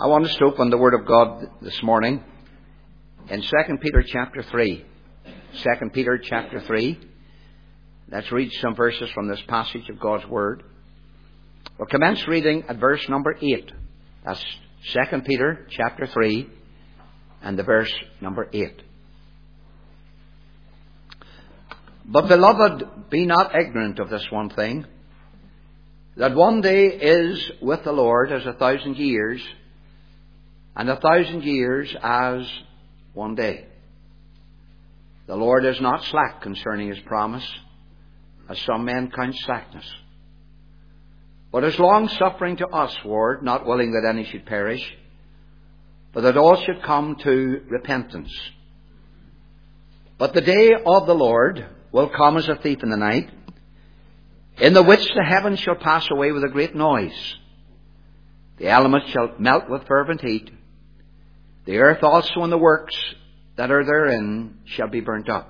I want us to open the Word of God this morning in 2 Peter chapter 3. 2 Peter chapter 3. Let's read some verses from this passage of God's Word. We'll commence reading at verse number 8. That's 2 Peter chapter 3 and the verse number 8. But, beloved, be not ignorant of this one thing, that one day is with the Lord as 1,000 years, and 1,000 years as one day. The Lord is not slack concerning his promise, as some men count slackness, but is long-suffering to us, Lord, not willing that any should perish, but that all should come to repentance. But the day of the Lord will come as a thief in the night, in the which the heavens shall pass away with a great noise. The elements shall melt with fervent heat. The earth also and the works that are therein shall be burnt up.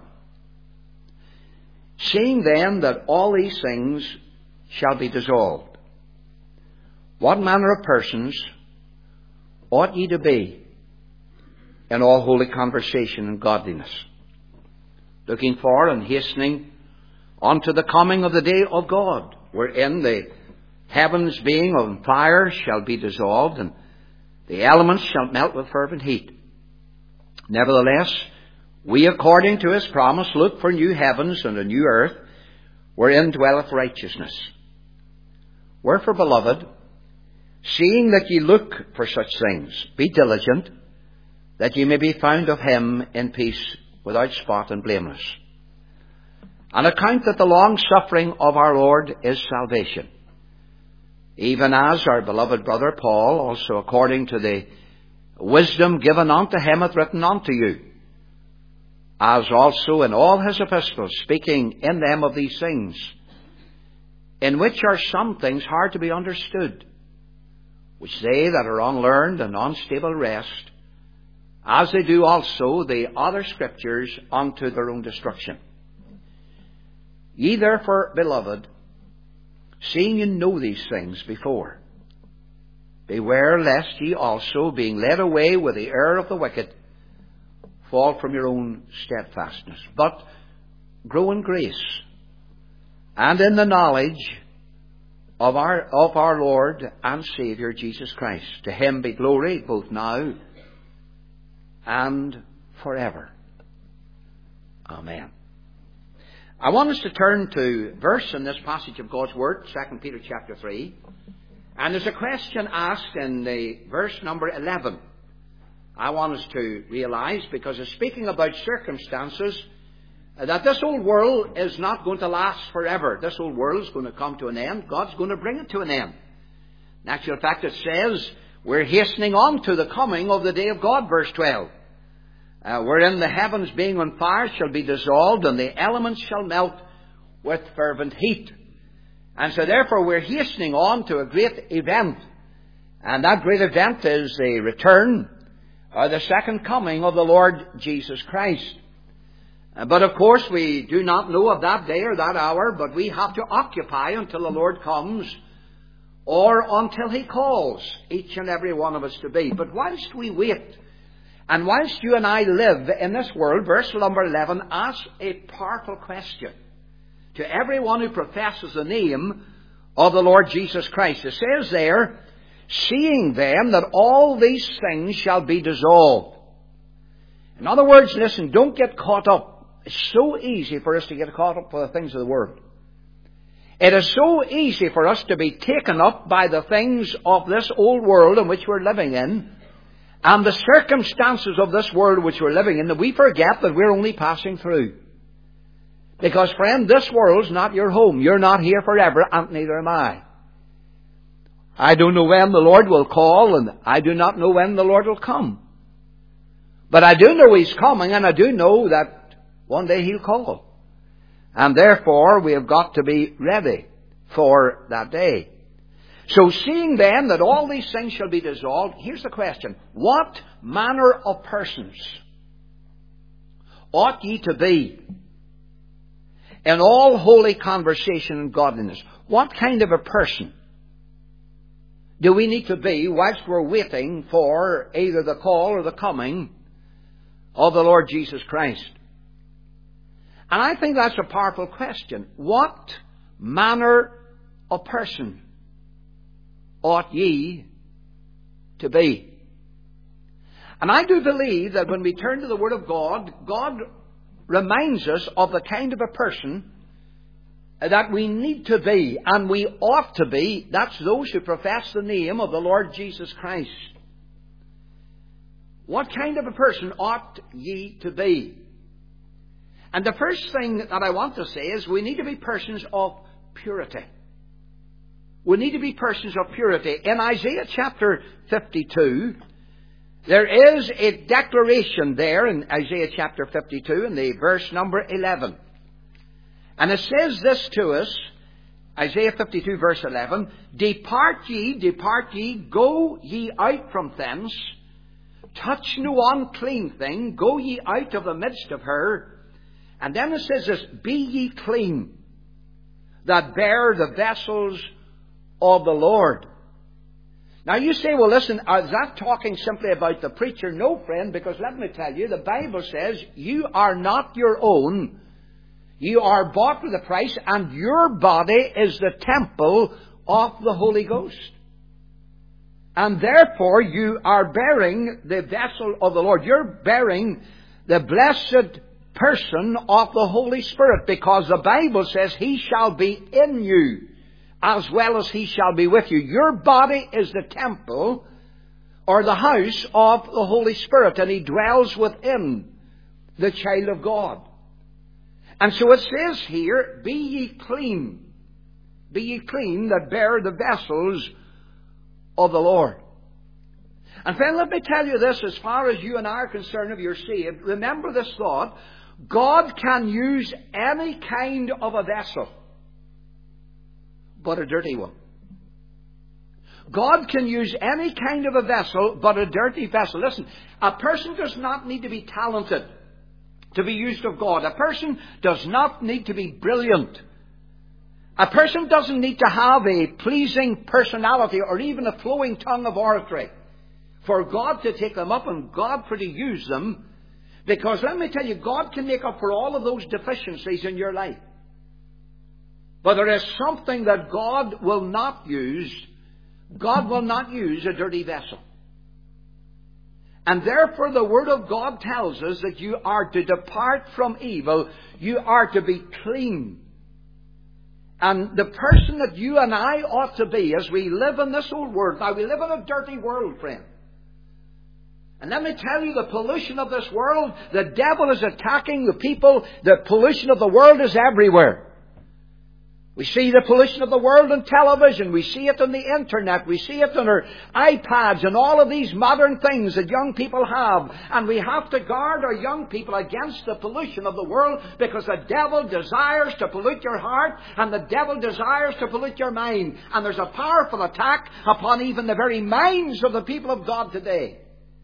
Seeing then that all these things shall be dissolved, what manner of persons ought ye to be in all holy conversation and godliness, looking for and hastening unto the coming of the day of God, wherein the heavens being on fire shall be dissolved, and the elements shall melt with fervent heat. Nevertheless, we according to his promise look for new heavens and a new earth, wherein dwelleth righteousness. Wherefore, beloved, seeing that ye look for such things, be diligent, that ye may be found of him in peace, without spot and blameless. And account that the long suffering of our Lord is salvation, even as our beloved brother Paul, also according to the wisdom given unto him, hath written unto you, as also in all his epistles, speaking in them of these things, in which are some things hard to be understood, which they that are unlearned and unstable wrest, as they do also the other scriptures unto their own destruction. Ye therefore, beloved, seeing ye know these things before, beware lest ye also, being led away with the error of the wicked, fall from your own steadfastness, but grow in grace and in the knowledge of our Lord and Saviour Jesus Christ. To him be glory both now and forever. Amen. I want us to turn to verse in this passage of God's Word, 2 Peter chapter 3. And there's a question asked in the verse number 11. I want us to realize, because it's speaking about circumstances, that this old world is not going to last forever. This old world is going to come to an end. God's going to bring it to an end. In actual fact, it says we're hastening on to the coming of the day of God, verse 12. Wherein the heavens being on fire shall be dissolved, and the elements shall melt with fervent heat. And so therefore we're hastening on to a great event. And that great event is the return, or the second coming of the Lord Jesus Christ. But of course we do not know of that day or that hour, but we have to occupy until the Lord comes, or until he calls each and every one of us to be. But whilst we wait, and whilst you and I live in this world, verse number 11 asks a powerful question to everyone who professes the name of the Lord Jesus Christ. It says there, seeing then that all these things shall be dissolved. In other words, listen, don't get caught up. It's so easy for us to get caught up with the things of the world. It is so easy for us to be taken up by the things of this old world in which we're living in, and the circumstances of this world which we're living in, that we forget that we're only passing through. Because, friend, this world's not your home. You're not here forever, and neither am I. I don't know when the Lord will call, and I do not know when the Lord will come. But I do know he's coming, and I do know that one day he'll call. And therefore, we have got to be ready for that day. So seeing then that all these things shall be dissolved, here's the question. What manner of persons ought ye to be in all holy conversation and godliness? What kind of a person do we need to be whilst we're waiting for either the call or the coming of the Lord Jesus Christ? And I think that's a powerful question. What manner of person ought ye to be? And I do believe that when we turn to the Word of God, God reminds us of the kind of a person that we need to be, and we ought to be. That's those who profess the name of the Lord Jesus Christ. What kind of a person ought ye to be? And the first thing that I want to say is we need to be persons of purity. We need to be persons of purity. In Isaiah chapter 52, there is a declaration there in Isaiah chapter 52 in the verse number 11. And it says this to us, Isaiah 52 verse 11, depart ye, go ye out from thence, touch no unclean thing, go ye out of the midst of her. And then it says this, be ye clean, that bear the vessels of the Lord. Now you say, well listen, is that talking simply about the preacher? No, friend, because let me tell you, the Bible says you are not your own. You are bought with a price, and your body is the temple of the Holy Ghost. And therefore you are bearing the vessel of the Lord. You're bearing the blessed person of the Holy Spirit, because the Bible says He shall be in you as well as He shall be with you. Your body is the temple or the house of the Holy Spirit, and He dwells within the child of God. And so it says here, be ye clean. Be ye clean that bear the vessels of the Lord. And friend, let me tell you this, as far as you and I are concerned, if you're saved, remember this thought: God can use any kind of a vessel, but a dirty one. God can use any kind of a vessel, but a dirty vessel. Listen, a person does not need to be talented to be used of God. A person does not need to be brilliant. A person doesn't need to have a pleasing personality or even a flowing tongue of oratory for God to take them up and God for to use them. Because let me tell you, God can make up for all of those deficiencies in your life. But there is something that God will not use. God will not use a dirty vessel. And therefore the Word of God tells us that you are to depart from evil. You are to be clean. And the person that you and I ought to be as we live in this old world. Now, we live in a dirty world, friend. And let me tell you, the pollution of this world, the devil is attacking the people. The pollution of the world is everywhere. We see the pollution of the world on television. We see it on the internet. We see it on our iPads and all of these modern things that young people have. And we have to guard our young people against the pollution of the world, because the devil desires to pollute your heart and the devil desires to pollute your mind. And there's a powerful attack upon even the very minds of the people of God today.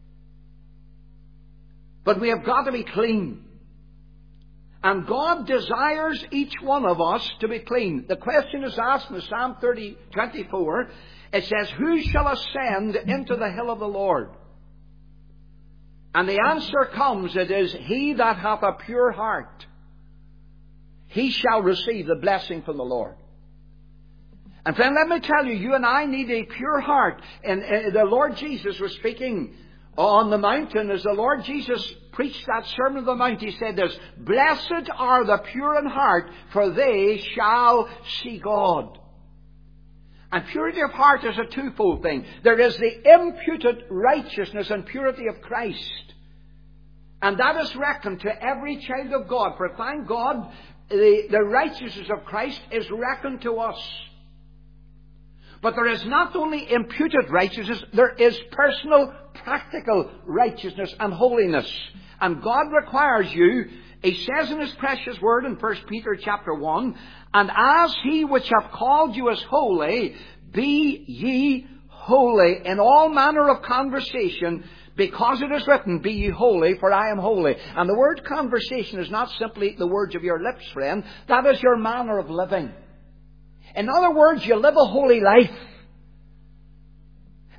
But we have got to be clean. And God desires each one of us to be clean. The question is asked in Psalm 24. It says, who shall ascend into the hill of the Lord? And the answer comes, it is, he that hath a pure heart. He shall receive the blessing from the Lord. And friend, let me tell you, you and I need a pure heart. And the Lord Jesus was speaking on the mountain. As the Lord Jesus preached that Sermon on the Mount, He said this: blessed are the pure in heart, for they shall see God. And purity of heart is a twofold thing. There is the imputed righteousness and purity of Christ. And that is reckoned to every child of God. For thank God, the righteousness of Christ is reckoned to us. But there is not only imputed righteousness, there is personal, practical righteousness and holiness. And God requires you, He says in His precious word in 1 Peter chapter 1, and as He which hath called you is holy, be ye holy in all manner of conversation, because it is written, be ye holy, for I am holy. And the word conversation is not simply the words of your lips, friend. That is your manner of living. In other words, you live a holy life.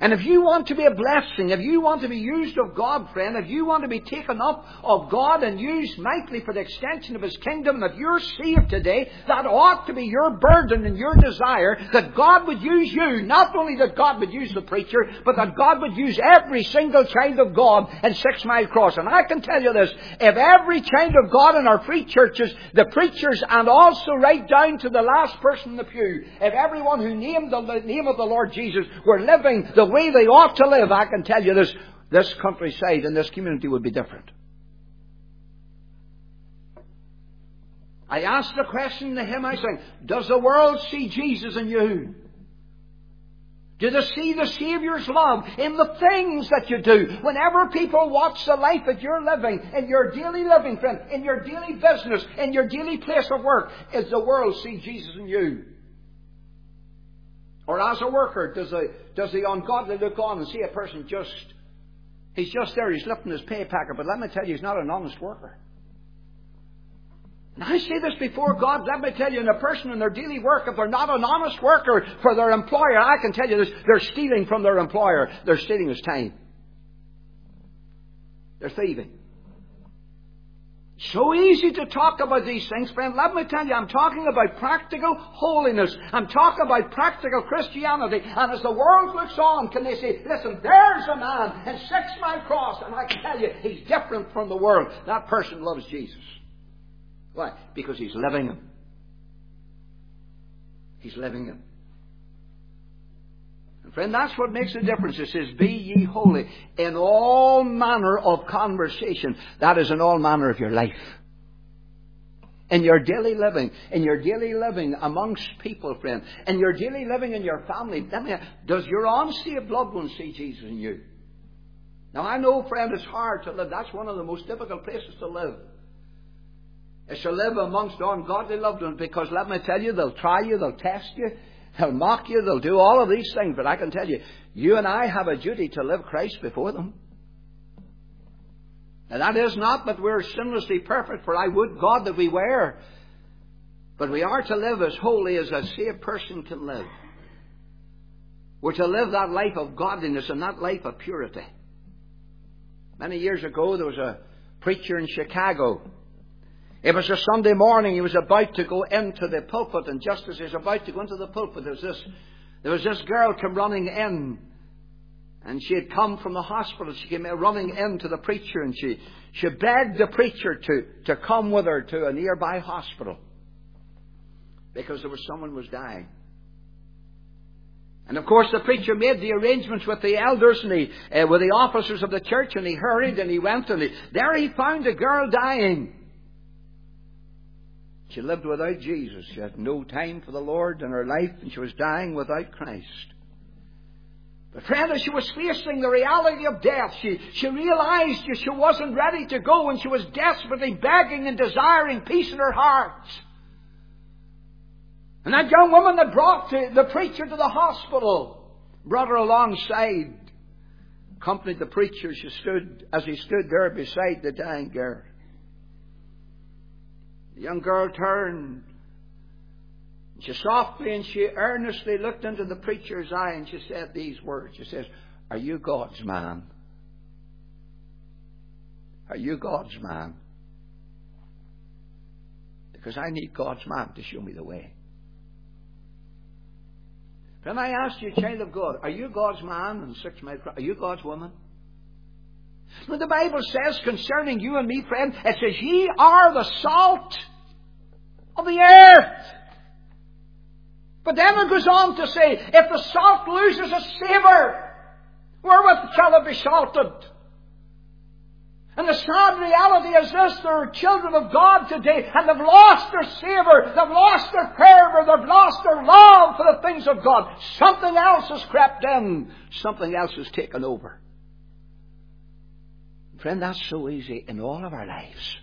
And if you want to be a blessing, if you want to be used of God, friend, if you want to be taken up of God and used mightily for the extension of His kingdom, if you're saved today, that ought to be your burden and your desire, that God would use you. Not only that God would use the preacher, but that God would use every single child of God in 6 Mile Cross. And I can tell you this, if every child of God in our free churches, the preachers, and also right down to the last person in the pew, if everyone who named the name of the Lord Jesus were living the way they ought to live, I can tell you this countryside and this community would be different. I asked the question in the hymn I sang, does the world see Jesus in you? Do they see the Saviour's love in the things that you do? Whenever people watch the life that you're living, in your daily living, friend, in your daily business, in your daily place of work, does the world see Jesus in you? Or as a worker, does the ungodly look on and see a person he's just there, he's lifting his pay packet, but let me tell you, he's not an honest worker. And I say this before God, let me tell you, in a person in their daily work, if they're not an honest worker for their employer, I can tell you this, they're stealing from their employer. They're stealing his time. They're thieving. So easy to talk about these things, friend. Let me tell you, I'm talking about practical holiness. I'm talking about practical Christianity. And as the world looks on, can they say, listen, there's a man in 6 Mile Cross, and I can tell you, he's different from the world. That person loves Jesus. Why? Because he's living him. He's living him. And friend, that's what makes the difference. It says, be ye holy in all manner of conversation. That is in all manner of your life. In your daily living amongst people, friend. In your daily living in your family. Does your unsaved loved ones see Jesus in you? Now I know, friend, it's hard to live. That's one of the most difficult places to live. Is to live amongst ungodly loved ones, because let me tell you, they'll try you, they'll test you, they'll mock you, they'll do all of these things. But I can tell you, you and I have a duty to live Christ before them. And that is not that we're sinlessly perfect, for I would God that we were. But we are to live as holy as a saved person can live. We're to live that life of godliness and that life of purity. Many years ago, there was a preacher in Chicago. It was a Sunday morning. He was about to go into the pulpit, and just as he was about to go into the pulpit, there was this girl come running in, and she had come from the hospital. She came running in to the preacher, and she begged the preacher to come with her to a nearby hospital because there was someone was dying. And of course, the preacher made the arrangements with the elders and with the officers of the church, and he hurried and he went, and there he found a girl dying. She lived without Jesus. She had no time for the Lord in her life, and she was dying without Christ. But friend, as she was facing the reality of death, she realized she wasn't ready to go, and she was desperately begging and desiring peace in her heart. And that young woman that brought the preacher to the hospital brought her alongside, accompanied the preacher as he stood there beside the dying girl. The young girl turned. She softly and she earnestly looked into the preacher's eye, and she said these words. She says, "Are you God's man? Are you God's man? Because I need God's man to show me the way." Then I ask you, child of God, are you God's man? And 6 Mile Cross, are you God's woman? When the Bible says concerning you and me, friend, it says, ye are the salt of the earth. But then it goes on to say, if the salt loses its savour, wherewith shall it be salted? And the sad reality is this: there are children of God today, and they've lost their savour, they've lost their fervour, they've lost their love for the things of God. Something else has crept in, something else has taken over. Friend, that's so easy in all of our lives.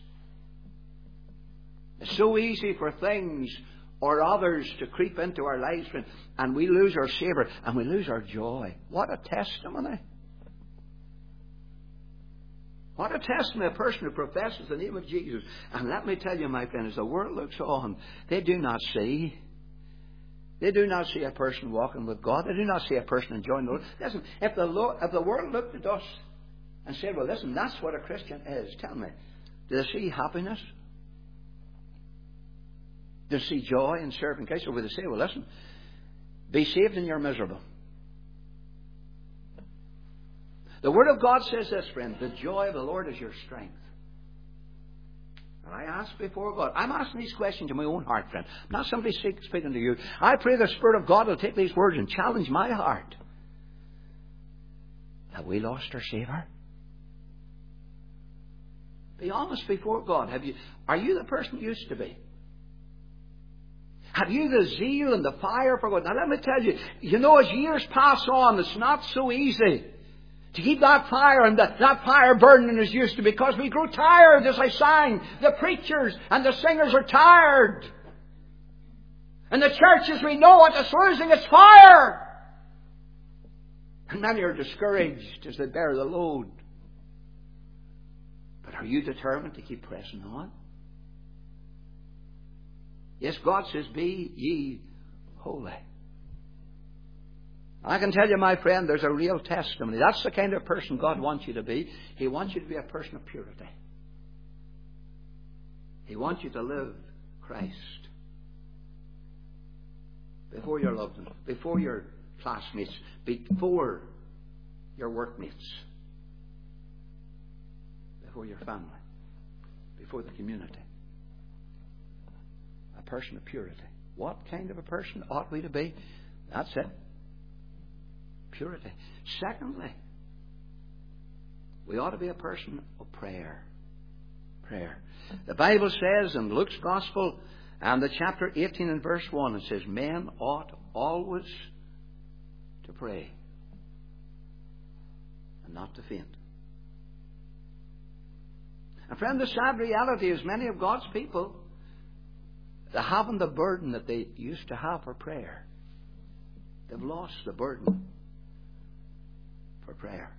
It's so easy for things or others to creep into our lives, friend, and we lose our savour and we lose our joy. What a testimony. What a testimony, a person who professes the name of Jesus. And let me tell you, my friend, as the world looks on, they do not see. They do not see a person walking with God. They do not see a person enjoying the Lord. Listen, if the world looked at us and said, well, listen, that's what a Christian is, tell me, do they see happiness? Do they see joy in serving Christ? Or would they say, well, listen, be saved and you're miserable? The Word of God says this, friend, the joy of the Lord is your strength. And I ask before God, I'm asking these questions in my own heart, friend. I'm not somebody speaking to you. I pray the Spirit of God will take these words and challenge my heart. Have we lost our Saviour? Be honest before God. Are you the person you used to be? Have you the zeal and the fire for God? Now let me tell you, as years pass on, it's not so easy to keep that fire and that fire burning as used to, because we grow tired, as I sang. The preachers and the singers are tired. And the churches, we know it, is losing its fire. And many are discouraged as they bear the load. But are you determined to keep pressing on? Yes, God says, be ye holy. I can tell you, my friend, there's a real testimony. That's the kind of person God wants you to be. He wants you to be a person of purity. He wants you to live Christ before your loved ones, before your classmates, before your workmates, before your family, before the community. A person of purity. What kind of a person ought we to be? That's it. Purity. Secondly, we ought to be a person of prayer. Prayer. The Bible says in Luke's Gospel and the chapter 18 and verse 1, it says, men ought always to pray and not to faint. And friend, the sad reality is many of God's people, they haven't the burden that they used to have for prayer. They've lost the burden for prayer.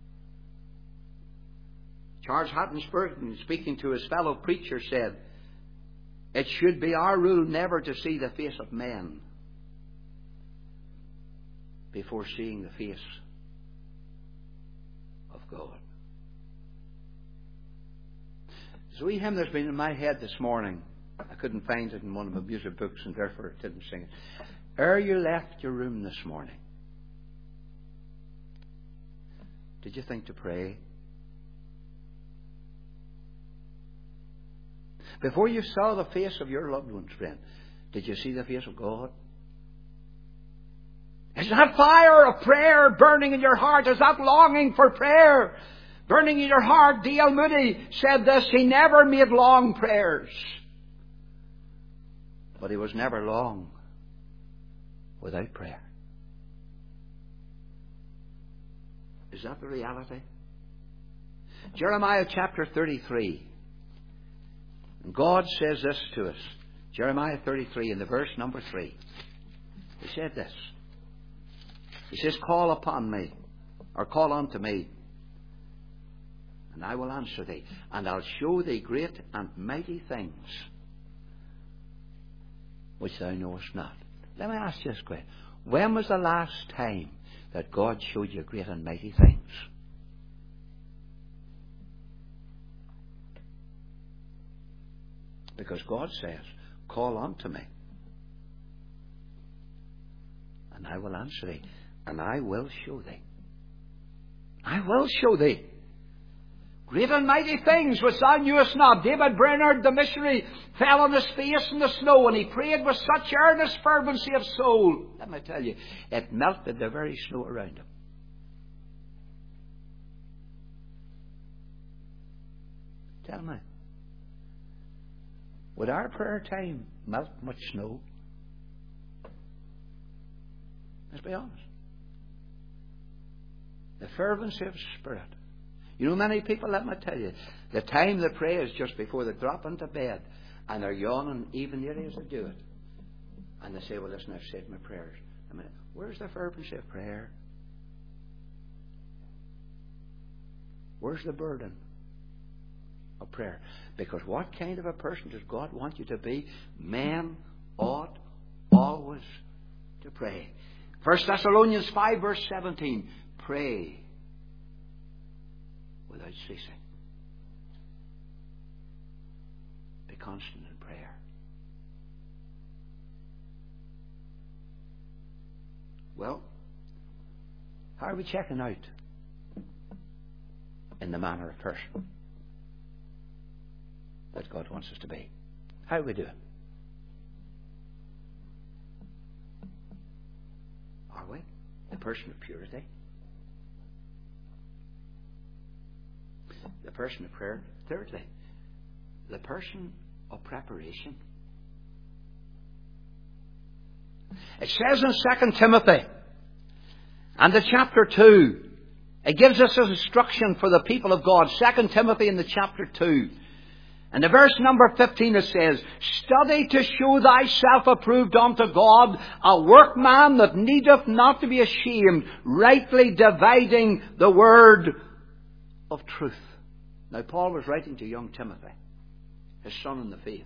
Charles Haddon Spurgeon, speaking to his fellow preacher, said, it should be our rule never to see the face of men before seeing the face of God. There's a wee hymn that's been in my head this morning. I couldn't find it in one of my music books, and therefore I didn't sing it. Ere you left your room this morning, did you think to pray? Before you saw the face of your loved ones, friend, did you see the face of God? Is that fire of prayer burning in your heart? Is that longing for prayer burning in your heart? D.L. Moody said this, he never made long prayers, but he was never long without prayer. Is that the reality? Jeremiah chapter 33. And God says this to us. Jeremiah 33 in the verse number 3. He said this. He says, call upon me, or call unto me, and I will answer thee, and I'll show thee great and mighty things which thou knowest not. Let me ask you this question. When was the last time that God showed you great and mighty things? Because God says, call unto me, and I will answer thee, and I will show thee. I will show thee great and mighty things which thou knewest not. David Brainerd, the missionary, fell on his face in the snow, and he prayed with such earnest fervency of soul. Let me tell you, it melted the very snow around him. Tell me, would our prayer time melt much snow? Let's be honest. The fervency of spirit. You know, many people, let me tell you, the time they pray is just before they drop into bed, and they're yawning even nearly as they do it. And they say, well, listen, I've said my prayers. I mean, where's the fervency of prayer? Where's the burden of prayer? Because what kind of a person does God want you to be? Men ought always to pray. 1 Thessalonians 5 verse 17. Pray without ceasing. Be constant in prayer. Well, how are we checking out in the manner of person that God wants us to be? How do we do it? Are we the person of purity? The person of prayer? Thirdly, the person of preparation. It says in 2 Timothy, and the chapter 2, it gives us an instruction for the people of God. 2 Timothy in the chapter 2. And the verse number 15 it says, study to show thyself approved unto God, a workman that needeth not to be ashamed, rightly dividing the word of truth. Now Paul was writing to young Timothy, his son in the faith.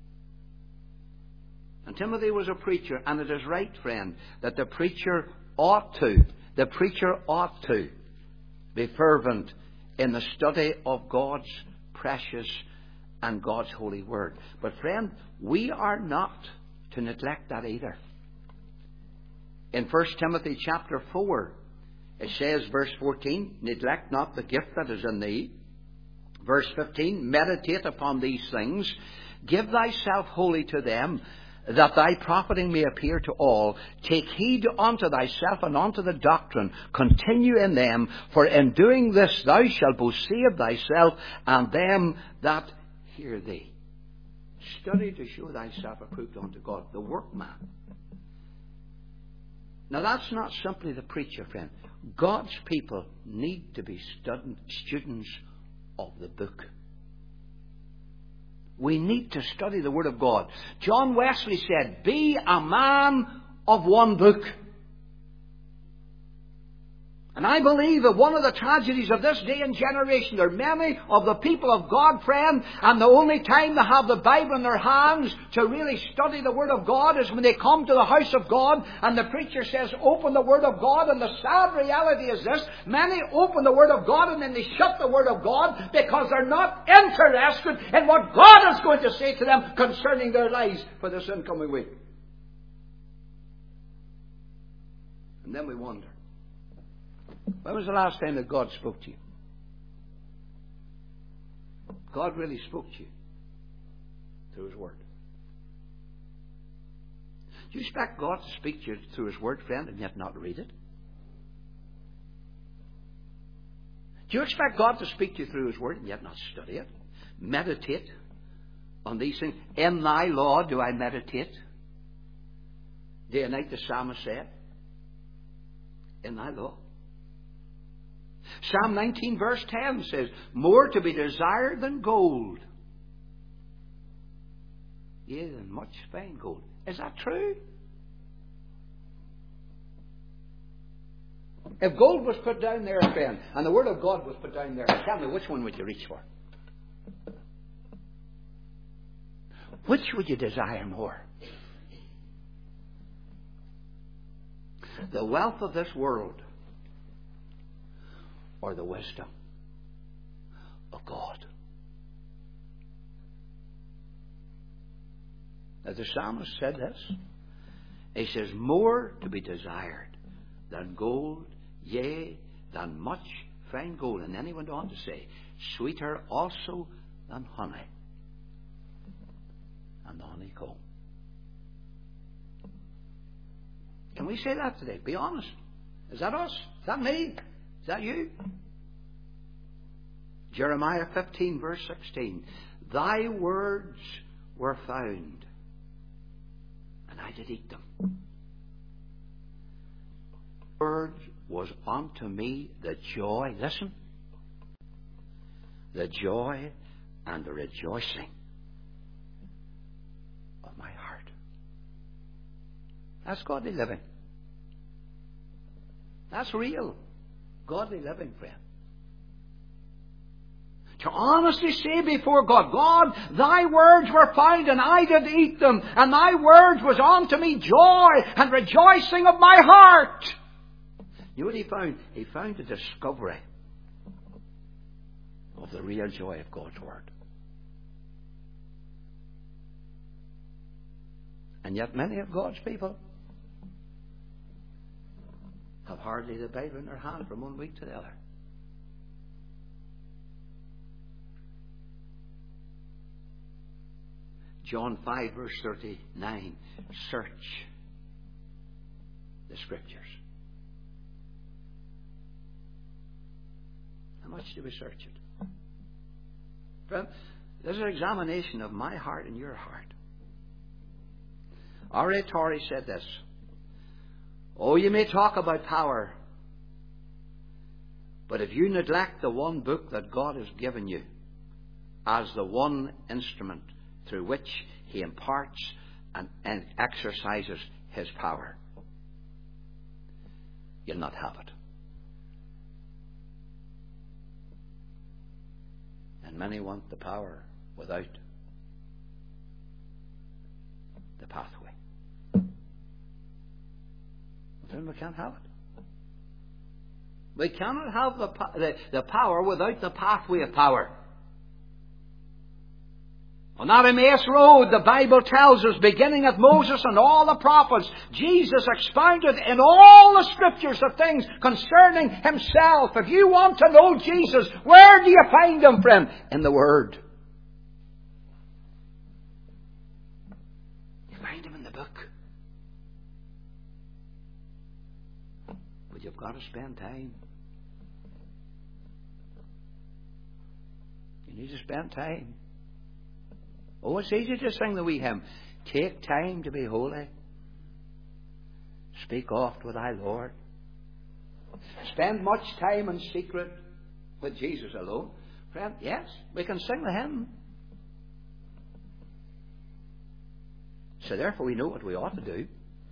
And Timothy was a preacher, and it is right, friend, that the preacher ought to be fervent in the study of God's precious and God's holy word. But friend, we are not to neglect that either. In 1 Timothy chapter 4, it says, verse 14, neglect not the gift that is in thee. Verse 15, meditate upon these things. Give thyself wholly to them, that thy profiting may appear to all. Take heed unto thyself and unto the doctrine. Continue in them, for in doing this thou shalt both save thyself and them that hear thee. Study to show thyself approved unto God, the workman. Now that's not simply the preacher, friend. God's people need to be students of the book. We need to study the Word of God. John Wesley said, be a man of one book. And I believe that one of the tragedies of this day and generation, there are many of the people of God, friend, and the only time they have the Bible in their hands to really study the Word of God is when they come to the house of God and the preacher says, open the Word of God. And the sad reality is this, many open the Word of God and then they shut the Word of God because they're not interested in what God is going to say to them concerning their lives for this incoming week. And then we wonder, when was the last time that God spoke to you? God really spoke to you through His Word. Do you expect God to speak to you through His Word, friend, and yet not read it? Do you expect God to speak to you through His Word and yet not study it? Meditate on these things. In thy law do I meditate. Day and night, the psalmist said. In thy law. Psalm 19 verse 10 says, more to be desired than gold, yea, than much fine gold. Is that true? If gold was put down there, friend, and the Word of God was put down there, tell me, which one would you reach for? Which would you desire more? The wealth of this world, or the wisdom of God? Now the psalmist said this. He says, more to be desired than gold, yea, than much fine gold. And then he went on to say, sweeter also than honey and the honeycomb. Can we say that today? Be honest. Is that us? Is that me? Is that you? Jeremiah 15 verse 16. Thy words were found, and I did eat them. Word was unto me the joy, listen, the joy and the rejoicing of my heart. That's godly living. That's real godly living, friend. To honestly say before God, God, thy words were found and I did eat them, and thy words was unto me joy and rejoicing of my heart. You know what he found? He found a discovery of the real joy of God's word. And yet many of God's people have hardly the Bible in their hand from one week to the other. John 5 verse 39. Search the Scriptures. How much do we search it? Friend, this is an examination of my heart and your heart. R.A. Torrey said this. Oh, you may talk about power, but if you neglect the one book that God has given you as the one instrument through which He imparts and exercises His power, you'll not have it. And many want the power without the pathway. Then we can't have it. We cannot have the power without the pathway of power. On that Emmaus road, the Bible tells us, beginning at Moses and all the prophets, Jesus expounded in all the Scriptures of things concerning Himself. If you want to know Jesus, where do you find Him, friend? In the Word. You find Him in the book. But you've got to spend time. You need to spend time. Oh, it's easy to sing the wee hymn. Take time to be holy. Speak oft with thy Lord. Spend much time in secret with Jesus alone. Friend, yes, we can sing the hymn. So therefore we know what we ought to do.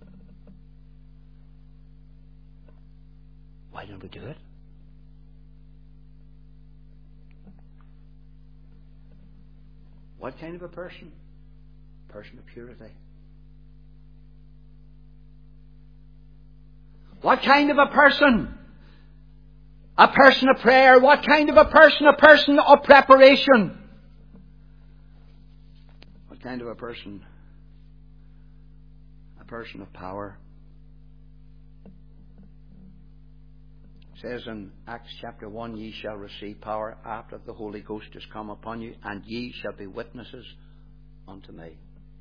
Why don't we do it? What kind of a person? Person of purity. What kind of a person? A person of prayer. What kind of a person? A person of preparation. What kind of a person? A person of power. It says in Acts chapter 1, ye shall receive power after the Holy Ghost is come upon you, and ye shall be witnesses unto me.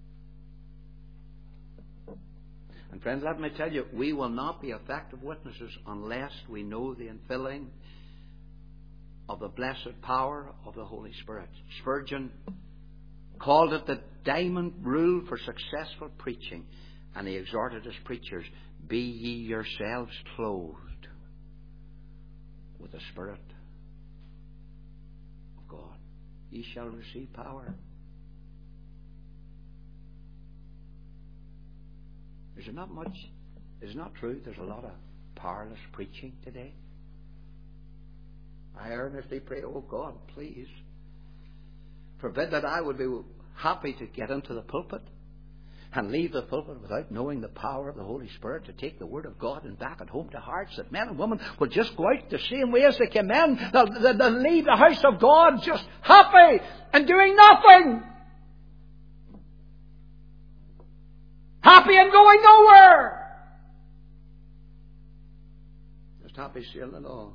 And friends, let me tell you, we will not be effective witnesses unless we know the infilling of the blessed power of the Holy Spirit. Spurgeon called it the diamond rule for successful preaching, and he exhorted his preachers, be ye yourselves clothed with the Spirit of God. Ye shall receive power. Is it not much? Is it not true? There's a lot of powerless preaching today. I earnestly pray, oh God, please forbid that I would be happy to get into the pulpit and leave the pulpit without knowing the power of the Holy Spirit to take the Word of God and back it home to hearts, that men and women will just go out the same way as they came in. They'll leave the house of God just happy and doing nothing. Happy and going nowhere. Just happy sailing along.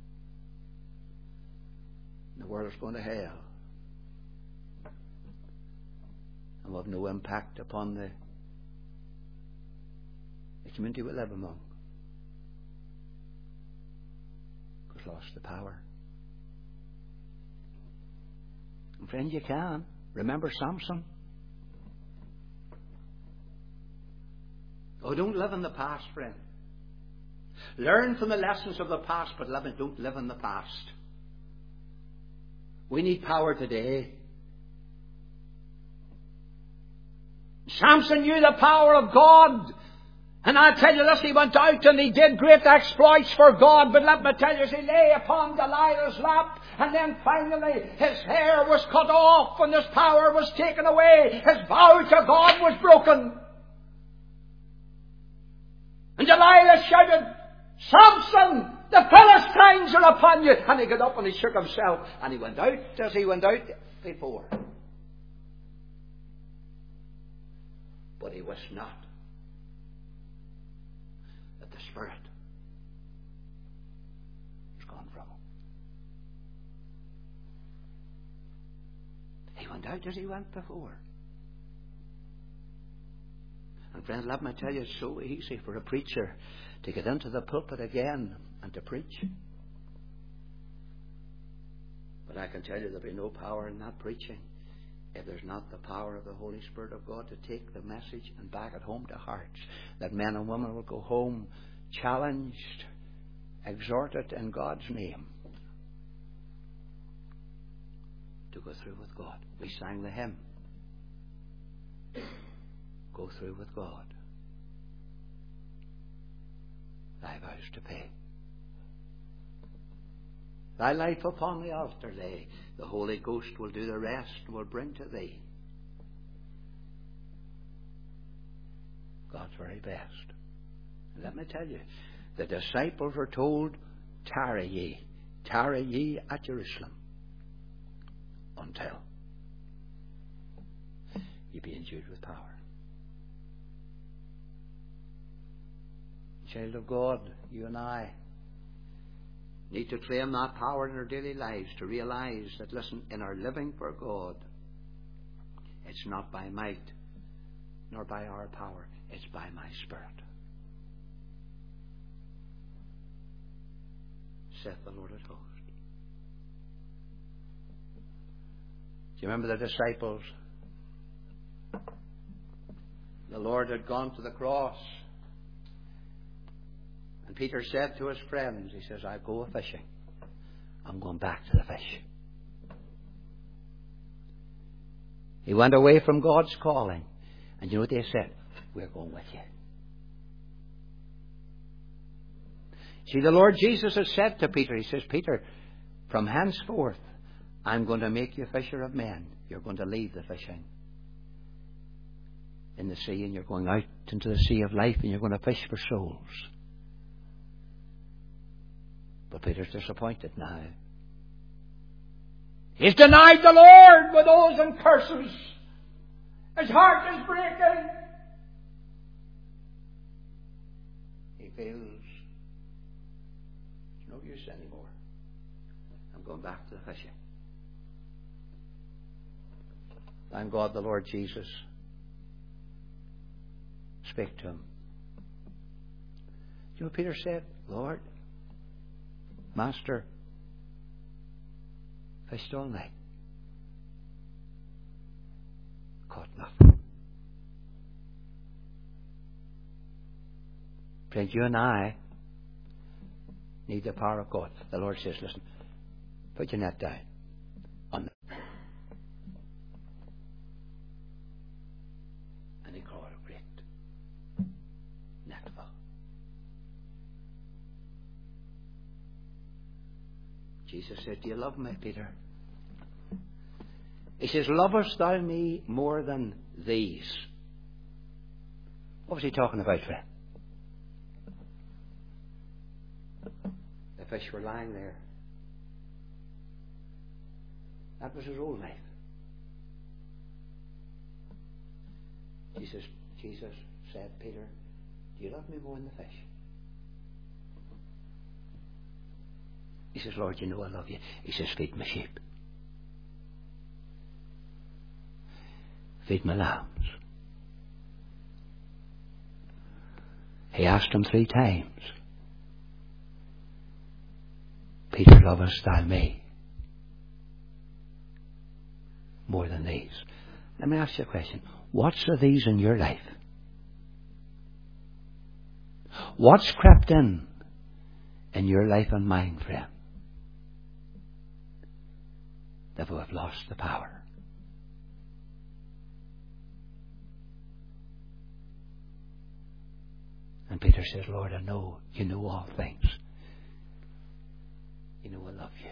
The world is going to hell. And will have no impact upon the community we live among. Because lost the power. And friend, you can. Remember Samson? Oh, don't live in the past, friend. Learn from the lessons of the past, but don't live in the past. We need power today. Samson knew the power of God, And I tell you this, he went out and he did great exploits for God, but let me tell you, he lay upon Delilah's lap, and then finally his hair was cut off and his power was taken away. His vow to God was broken. And Delilah shouted, Samson, the Philistines are upon you. And he got up and he shook himself and he went out as he went out before. But he wist not that the Spirit was gone from him. He went out as he went before. And friends, let me tell you, it's so easy for a preacher to get into the pulpit again and to preach. But I can tell you there'll be no power in that preaching if there's not the power of the Holy Spirit of God to take the message and back it home to hearts, that men and women will go home challenged, exhorted in God's name to go through with God. We sang the hymn, Go through with God, thy vows to pay. Thy life upon the altar lay. The Holy Ghost will do the rest and will bring to thee God's very best. And let me tell you, the disciples were told, tarry ye at Jerusalem until ye be endued with power. Child of God, you and I need to claim that power in our daily lives, to realize that, listen, in our living for God, it's not by might nor by our power, it's by my Spirit, saith the Lord of hosts. Do you remember the disciples? The Lord had gone to the cross. And Peter said to his friends, he says, I go a-fishing. I'm going back to the fish. He went away from God's calling. And you know what they said? We're going with you. See, the Lord Jesus has said to Peter, he says, Peter, from henceforth, I'm going to make you a fisher of men. You're going to leave the fishing in the sea, and you're going out into the sea of life, and you're going to fish for souls. But Peter's disappointed now. He's denied the Lord with oaths and curses. His heart is breaking. He feels it's no use anymore. I'm going back to the fishing. Thank God the Lord Jesus spake to him. Do you know what Peter said? Lord, Master, fished all night. Caught nothing. Friends, you and I need the power of God. The Lord says, listen, put your net down on the... And he caught a great netful. Jesus said, do you love me, Peter? He says, lovest thou me more than these? What was he talking about, friend? The fish were lying there. That was his whole life. Jesus said, Peter, do you love me more than the fish? He says, Lord, you know I love you. He says, feed my sheep. Feed my lambs. He asked him 3 times, Peter, lovest thou me more than these? Let me ask you a question. What's of these in your life? What's crept in your life and mine, friend, that we have lost the power? Peter says, Lord, I know you know all things. You know I love you.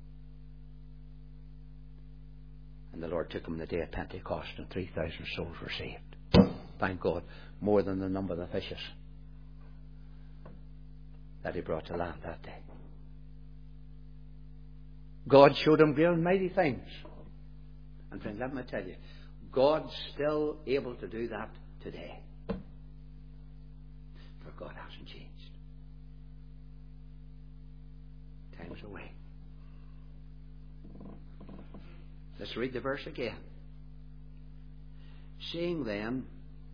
And the Lord took him the day of Pentecost, and 3,000 souls were saved. Thank God, more than the number of the fishes that he brought to land that day. God showed him great and mighty things. And friends, let me tell you, God's still able to do that today. For God hasn't changed. Time's away. Let's read the verse again. Seeing then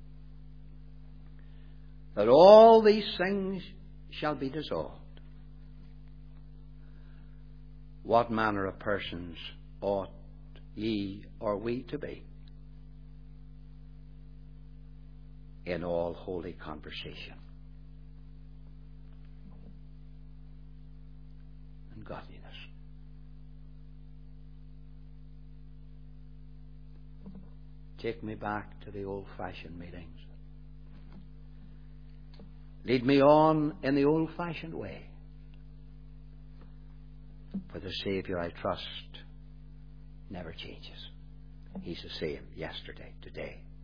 that all these things shall be dissolved, what manner of persons ought ye or we to be in all holy conversation and godliness? Take me back to the old-fashioned meetings. Lead me on in the old-fashioned way. For the Saviour, I trust, never changes. He's the same yesterday, today,